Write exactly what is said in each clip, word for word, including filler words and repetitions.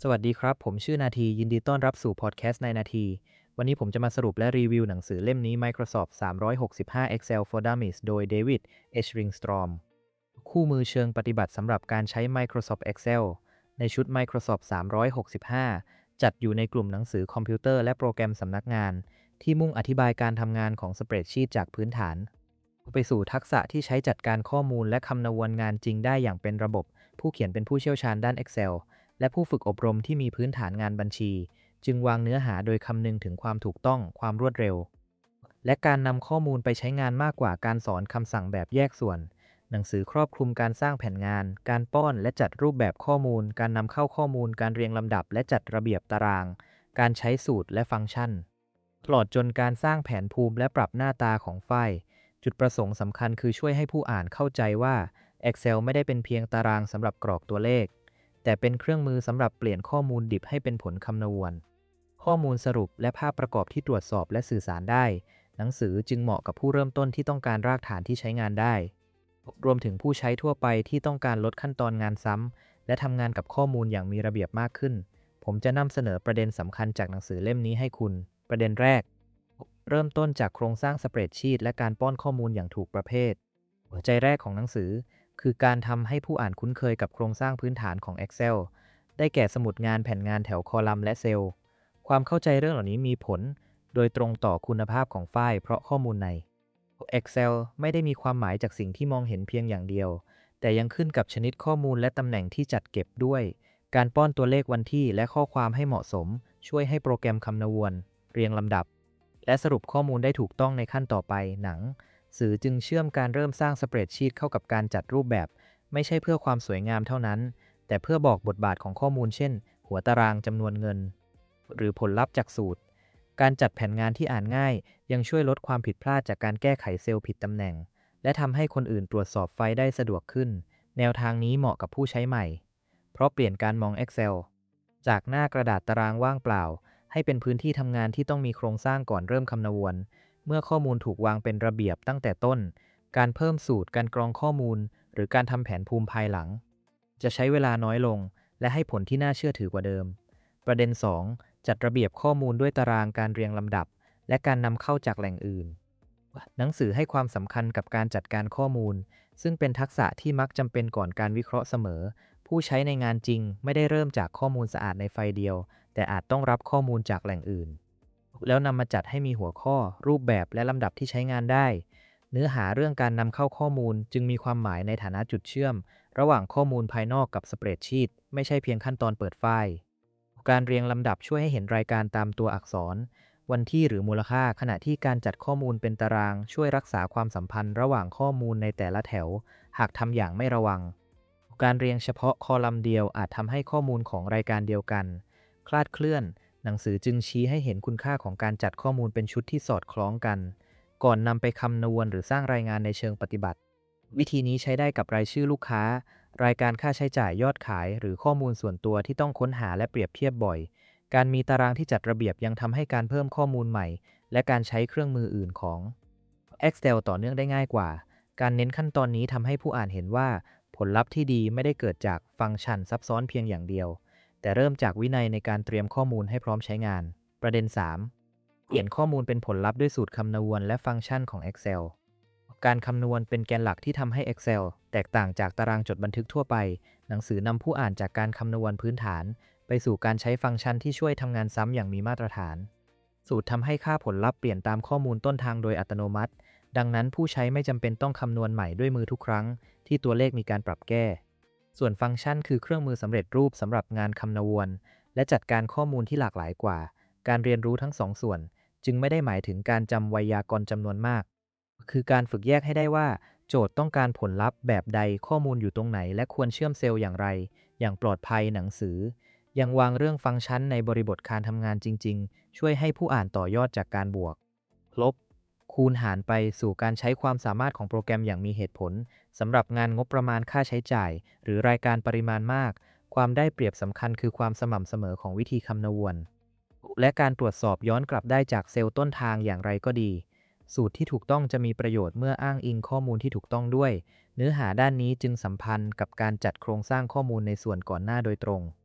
สวัสดีครับผมชื่อนาทียินดีต้อนรับสู่พอดแคสต์ในนาทีวันนี้ผมจะมาสรุปและรีวิวหนังสือเล่มนี้ Microsoft สามร้อยหกสิบห้า Excel for Dummies โดย David H. Ringstrom คู่มือเชิงปฏิบัติสำหรับการใช้ Microsoft Excel ในชุด Microsoft สามร้อยหกสิบห้า จัดอยู่ในกลุ่มหนังสือคอมพิวเตอร์และโปรแกรมสำนักงานที่มุ่งอธิบายการทำงานของสเปรดชีตจากพื้นฐานไปสู่ทักษะที่ใช้จัดการข้อมูลและคำนวณงานจริงได้อย่างเป็นระบบผู้เขียนเป็นผู้เชี่ยวชาญด้าน Excelและผู้ฝึกอบรมที่มีพื้นฐานงานบัญชีจึงวางเนื้อหาโดยคำนึงถึงความถูกต้องความรวดเร็วและการนำข้อมูลไปใช้งานมากกว่าการสอนคำสั่งแบบแยกส่วนหนังสือครอบคลุมการสร้างแผนงานการป้อนและจัดรูปแบบข้อมูลการนำเข้าข้อมูลการเรียงลำดับและจัดระเบียบตารางการใช้สูตรและฟังก์ชันตลอดจนการสร้างแผนภูมิและปรับหน้าตาของไฟล์จุดประสงค์สำคัญคือช่วยให้ผู้อ่านเข้าใจว่า Excel ไม่ได้เป็นเพียงตารางสำหรับกรอกตัวเลขแต่เป็นเครื่องมือสำหรับเปลี่ยนข้อมูลดิบให้เป็นผลคำนวณข้อมูลสรุปและภาพประกอบที่ตรวจสอบและสื่อสารได้หนังสือจึงเหมาะกับผู้เริ่มต้นที่ต้องการรากฐานที่ใช้งานได้รวมถึงผู้ใช้ทั่วไปที่ต้องการลดขั้นตอนงานซ้ำและทำงานกับข้อมูลอย่างมีระเบียบมากขึ้นผมจะนำเสนอประเด็นสำคัญจากหนังสือเล่มนี้ให้คุณประเด็นแรกเริ่มต้นจากโครงสร้างสเปรดชีตและการป้อนข้อมูลอย่างถูกประเภทหัวใจแรกของหนังสือคือการทำให้ผู้อ่านคุ้นเคยกับโครงสร้างพื้นฐานของ Excel ได้แก่สมุดงานแผ่นงานแถวคอลัมน์และเซลล์ความเข้าใจเรื่องเหล่านี้มีผลโดยตรงต่อคุณภาพของไฟล์เพราะข้อมูลใน Excel ไม่ได้มีความหมายจากสิ่งที่มองเห็นเพียงอย่างเดียวแต่ยังขึ้นกับชนิดข้อมูลและตำแหน่งที่จัดเก็บด้วยการป้อนตัวเลขวันที่และข้อความให้เหมาะสมช่วยให้โปรแกรมคำนวณเรียงลำดับและสรุปข้อมูลได้ถูกต้องในขั้นต่อไปหนังสื่อจึงเชื่อมการเริ่มสร้างสเปรดชีตเข้ากับการจัดรูปแบบไม่ใช่เพื่อความสวยงามเท่านั้นแต่เพื่อบอกบทบาทของข้อมูลเช่นหัวตารางจำนวนเงินหรือผลลัพธ์จากสูตรการจัดแผนงานที่อ่านง่ายยังช่วยลดความผิดพลาดจากการแก้ไขเซลล์ผิดตำแหน่งและทำให้คนอื่นตรวจสอบไฟล์ได้สะดวกขึ้นแนวทางนี้เหมาะกับผู้ใช้ใหม่เพราะเปลี่ยนการมอง Excel จากหน้ากระดาษตารางว่างเปล่าให้เป็นพื้นที่ทำงานที่ต้องมีโครงสร้างก่อนเริ่มคำนวณเมื่อข้อมูลถูกวางเป็นระเบียบตั้งแต่ต้นการเพิ่มสูตรการกรองข้อมูลหรือการทำแผนภูมิภายหลังจะใช้เวลาน้อยลงและให้ผลที่น่าเชื่อถือกว่าเดิมประเด็นสองจัดระเบียบข้อมูลด้วยตารางการเรียงลำดับและการนำเข้าจากแหล่งอื่นหนังสือให้ความสำคัญกับการจัดการข้อมูลซึ่งเป็นทักษะที่มักจำเป็นก่อนการวิเคราะห์เสมอผู้ใช้ในงานจริงไม่ได้เริ่มจากข้อมูลสะอาดในไฟล์เดียวแต่อาจต้องรับข้อมูลจากแหล่งอื่นแล้วนำมาจัดให้มีหัวข้อรูปแบบและลำดับที่ใช้งานได้เนื้อหาเรื่องการนำเข้าข้อมูลจึงมีความหมายในฐานะจุดเชื่อมระหว่างข้อมูลภายนอกกับสเปรดชีตไม่ใช่เพียงขั้นตอนเปิดไฟล์การเรียงลำดับช่วยให้เห็นรายการตามตัวอักษรวันที่หรือมูลค่าขณะที่การจัดข้อมูลเป็นตารางช่วยรักษาความสัมพันธ์ระหว่างข้อมูลในแต่ละแถวหากทำอย่างไม่ระวังการเรียงเฉพาะคอลัมน์เดียวอาจทำให้ข้อมูลของรายการเดียวกันคลาดเคลื่อนหนังสือจึงชี้ให้เห็นคุณค่าของการจัดข้อมูลเป็นชุดที่สอดคล้องกันก่อนนำไปคำนวณหรือสร้างรายงานในเชิงปฏิบัติวิธีนี้ใช้ได้กับรายชื่อลูกค้ารายการค่าใช้จ่ายยอดขายหรือข้อมูลส่วนตัวที่ต้องค้นหาและเปรียบเทียบบ่อยการมีตารางที่จัดระเบียบยังทำให้การเพิ่มข้อมูลใหม่และการใช้เครื่องมืออื่นของ Excel ต่อเนื่องได้ง่ายกว่าการเน้นขั้นตอนนี้ทำให้ผู้อ่านเห็นว่าผลลัพธ์ที่ดีไม่ได้เกิดจากฟังก์ชันซับซ้อนเพียงอย่างเดียวแต่เริ่มจากวินัยในการเตรียมข้อมูลให้พร้อมใช้งานประเด็นสามเปลี่ยนข้อมูลเป็นผลลัพธ์ด้วยสูตรคำนวณและฟังก์ชันของ Excel การคำนวณเป็นแกนหลักที่ทำให้ Excel แตกต่างจากตารางจดบันทึกทั่วไปหนังสือนำผู้อ่านจากการคำนวณพื้นฐานไปสู่การใช้ฟังก์ชันที่ช่วยทำงานซ้ำอย่างมีมาตรฐานสูตรทำให้ค่าผลลัพธ์เปลี่ยนตามข้อมูลต้นทางโดยอัตโนมัติดังนั้นผู้ใช้ไม่จำเป็นต้องคำนวณใหม่ด้วยมือทุกครั้งที่ตัวเลขมีการปรับแก้ส่วนฟังก์ชันคือเครื่องมือสำเร็จรูปสำหรับงานคำนวณและจัดการข้อมูลที่หลากหลายกว่าการเรียนรู้ทั้งสองส่วนจึงไม่ได้หมายถึงการจำไวยากรณ์จำนวนมากคือการฝึกแยกให้ได้ว่าโจทย์ต้องการผลลัพธ์แบบใดข้อมูลอยู่ตรงไหนและควรเชื่อมเซลล์อย่างไรอย่างปลอดภัยหนังสือยังวางเรื่องฟังก์ชันในบริบทการทำงานจริงๆช่วยให้ผู้อ่านต่อยอดจากการบวกลบคูณหารไปสู่การใช้ความสามารถของโปรแกรมอย่างมีเหตุผลสำหรับงานงบประมาณค่าใช้จ่ายหรือรายการปริมาณมากความได้เปรียบสำคัญคือความสม่ำเสมอของวิธีคำนวณและการตรวจสอบย้อนกลับได้จากเซลล์ต้นทางอย่างไรก็ดีสูตรที่ถูกต้องจะมีประโยชน์เมื่ออ้างอิงข้อมูลที่ถูกต้องด้วยเนื้อหาด้านนี้จึงสัมพันธ์กับการจัดโครงสร้างข้อมูลในส่วนก่อนหน้าโดยตรง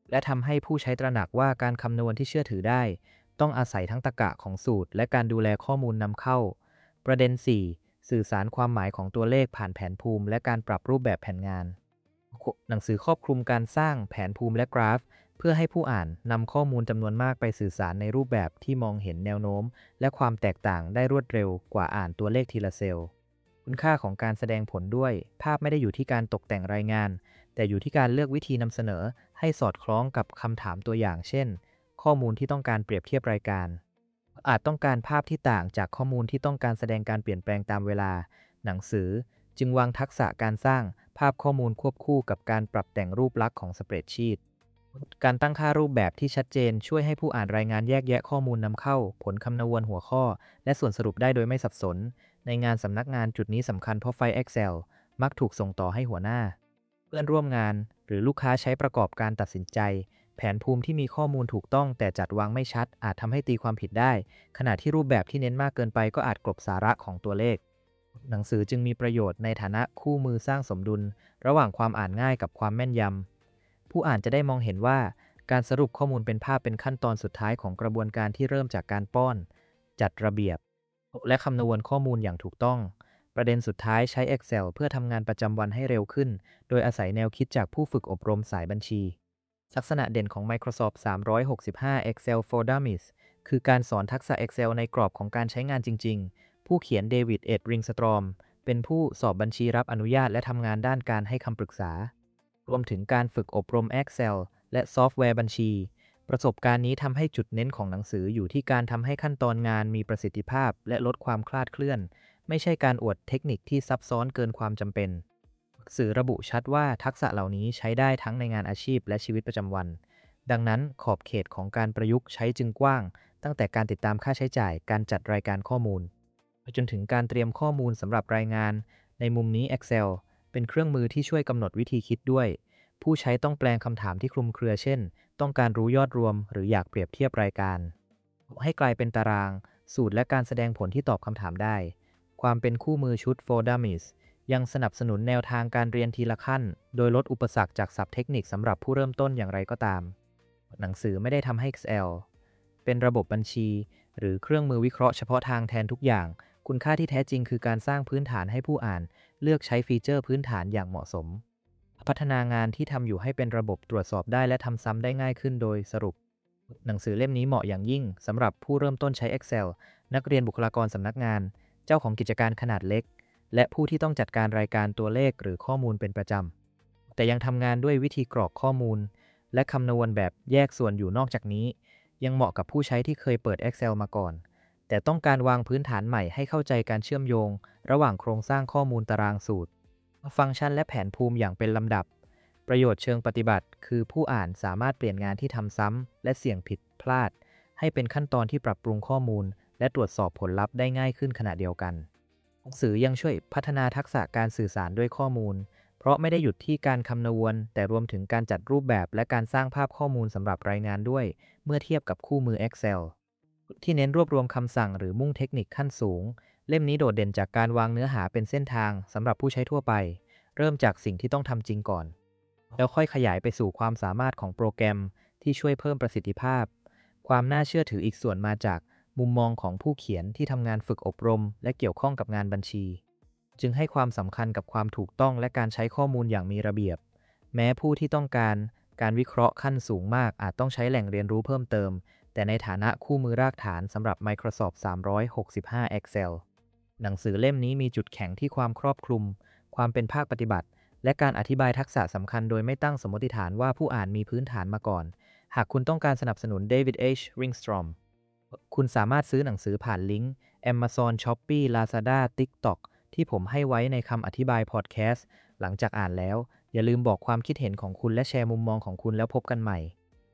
และทำให้ผู้ใช้ตระหนักว่าการคำนวณที่เชื่อถือได้ต้องอาศัยทั้งตรรกะของสูตรและการดูแลข้อมูลนำเข้าประเด็น สี่ สื่อสารความหมายของตัวเลขผ่านแผนภูมิและการปรับรูปแบบแผนงานหนังสือครอบคลุมการสร้างแผนภูมิและกราฟเพื่อให้ผู้อ่านนำข้อมูลจำนวนมากไปสื่อสารในรูปแบบที่มองเห็นแนวโน้มและความแตกต่างได้รวดเร็วกว่าอ่านตัวเลขทีละเซลล์คุณค่าของการแสดงผลด้วยภาพไม่ได้อยู่ที่การตกแต่งรายงานแต่อยู่ที่การเลือกวิธีนำเสนอให้สอดคล้องกับคำถามตัวอย่างเช่นข้อมูลที่ต้องการเปรียบเทียบรายการอาจต้องการภาพที่ต่างจากข้อมูลที่ต้องการแสดงการเปลี่ยนแปลงตามเวลาหนังสือจึงวางทักษะการสร้างภาพข้อมูลควบคู่กับการปรับแต่งรูปลักษณ์ของสเปรดชีตการตั้งค่ารูปแบบที่ชัดเจนช่วยให้ผู้อ่านรายงานแยกแยะข้อมูลนำเข้าผลคำนวณหัวข้อและส่วนสรุปได้โดยไม่สับสนในงานสำนักงานจุดนี้สำคัญเพราะไฟล์ Excel มักถูกส่งต่อให้หัวหน้าเพื่อนร่วมงานหรือลูกค้าใช้ประกอบการตัดสินใจแผนภูมิที่มีข้อมูลถูกต้องแต่จัดวางไม่ชัดอาจทำให้ตีความผิดได้ขณะที่รูปแบบที่เน้นมากเกินไปก็อาจกลบสาระของตัวเลขหนังสือจึงมีประโยชน์ในฐานะคู่มือสร้างสมดุลระหว่างความอ่านง่ายกับความแม่นยำผู้อ่านจะได้มองเห็นว่าการสรุปข้อมูลเป็นภาพเป็นขั้นตอนสุดท้ายของกระบวนการที่เริ่มจากการป้อนจัดระเบียบและคำนวณข้อมูลอย่างถูกต้องประเด็นสุดท้ายใช้ Excel เพื่อทำงานประจำวันให้เร็วขึ้นโดยอาศัยแนวคิดจากผู้ฝึกอบรมสายบัญชีลักษณะเด่นของ Microsoft สามร้อยหกสิบห้า Excel for Dummies คือการสอนทักษะ Excel ในกรอบของการใช้งานจริงๆผู้เขียนเดวิดเอ็ดริงสตรอมเป็นผู้สอบบัญชีรับอนุญาตและทำงานด้านการให้คำปรึกษารวมถึงการฝึกอบรม Excel และซอฟต์แวร์บัญชีประสบการณ์นี้ทำให้จุดเน้นของหนังสืออยู่ที่การทำให้ขั้นตอนงานมีประสิทธิภาพและลดความคลาดเคลื่อนไม่ใช่การอวดเทคนิคที่ซับซ้อนเกินความจำเป็นสื่อระบุชัดว่าทักษะเหล่านี้ใช้ได้ทั้งในงานอาชีพและชีวิตประจำวันดังนั้นขอบเขตของการประยุกต์ใช้จึงกว้างตั้งแต่การติดตามค่าใช้จ่ายการจัดรายการข้อมูลไปจนถึงการเตรียมข้อมูลสำหรับรายงานในมุมนี้ Excel เป็นเครื่องมือที่ช่วยกำหนดวิธีคิดด้วยผู้ใช้ต้องแปลงคำถามที่คลุมเครือเช่นต้องการรู้ยอดรวมหรืออยากเปรียบเทียบรายการให้กลายเป็นตารางสูตรและการแสดงผลที่ตอบคำถามได้ความเป็นคู่มือชุด for Dummies ยังสนับสนุนแนวทางการเรียนทีละขั้นโดยลดอุปสรรคจากศัพท์เทคนิคสำหรับผู้เริ่มต้นอย่างไรก็ตามหนังสือไม่ได้ทำให้ Excel เป็นระบบบัญชีหรือเครื่องมือวิเคราะห์เฉพาะทางแทนทุกอย่างคุณค่าที่แท้จริงคือการสร้างพื้นฐานให้ผู้อ่านเลือกใช้ฟีเจอร์พื้นฐานอย่างเหมาะสมพัฒนางานที่ทำอยู่ให้เป็นระบบตรวจสอบได้และทำซ้ำได้ง่ายขึ้นโดยสรุปหนังสือเล่มนี้เหมาะอย่างยิ่งสำหรับผู้เริ่มต้นใช้ Excel นักเรียนบุคลากรสำนักงานเจ้าของกิจการขนาดเล็กและผู้ที่ต้องจัดการรายการตัวเลขหรือข้อมูลเป็นประจำแต่ยังทำงานด้วยวิธีกรอกข้อมูลและคำนวณแบบแยกส่วนอยู่นอกจากนี้ยังเหมาะกับผู้ใช้ที่เคยเปิด Excel มาก่อนแต่ต้องการวางพื้นฐานใหม่ให้เข้าใจการเชื่อมโยงระหว่างโครงสร้างข้อมูลตารางสูตรฟังก์ชันและแผนภูมิอย่างเป็นลำดับประโยชน์เชิงปฏิบัติคือผู้อ่านสามารถเปลี่ยนงานที่ทำซ้ำและเสี่ยงผิดพลาดให้เป็นขั้นตอนที่ปรับปรุงข้อมูลและตรวจสอบผลลัพธ์ได้ง่ายขึ้นขณะเดียวกันหนังสือยังช่วยพัฒนาทักษะการสื่อสารด้วยข้อมูลเพราะไม่ได้หยุดที่การคำนวณแต่รวมถึงการจัดรูปแบบและการสร้างภาพข้อมูลสำหรับรายงานด้วยเมื่อเทียบกับคู่มือ Excel ที่เน้นรวบรวมคำสั่งหรือมุ่งเทคนิคขั้นสูงเล่มนี้โดดเด่นจากการวางเนื้อหาเป็นเส้นทางสำหรับผู้ใช้ทั่วไปเริ่มจากสิ่งที่ต้องทำจริงก่อนแล้วค่อยขยายไปสู่ความสามารถของโปรแกรมที่ช่วยเพิ่มประสิทธิภาพความน่าเชื่อถืออีกส่วนมาจากมุมมองของผู้เขียนที่ทำงานฝึกอบรมและเกี่ยวข้องกับงานบัญชีจึงให้ความสำคัญกับความถูกต้องและการใช้ข้อมูลอย่างมีระเบียบแม้ผู้ที่ต้องการการวิเคราะห์ขั้นสูงมากอาจต้องใช้แหล่งเรียนรู้เพิ่มเติมแต่ในฐานะคู่มือรากฐานสำหรับ Microsoft สามร้อยหกสิบห้า Excel หนังสือเล่มนี้มีจุดแข็งที่ความครอบคลุมความเป็นภาคปฏิบัติและการอธิบายทักษะสำคัญโดยไม่ตั้งสมมติฐานว่าผู้อ่านมีพื้นฐานมาก่อนหากคุณต้องการสนับสนุน David H. Ringstrom คุณสามารถซื้อหนังสือผ่านลิงก์ Amazon Shopee Lazada TikTok ที่ผมให้ไว้ในคำอธิบายพอดแคสต์หลังจากอ่านแล้วอย่าลืมบอกความคิดเห็นของคุณและแชร์มุมมองของคุณแล้วพบกันใหม่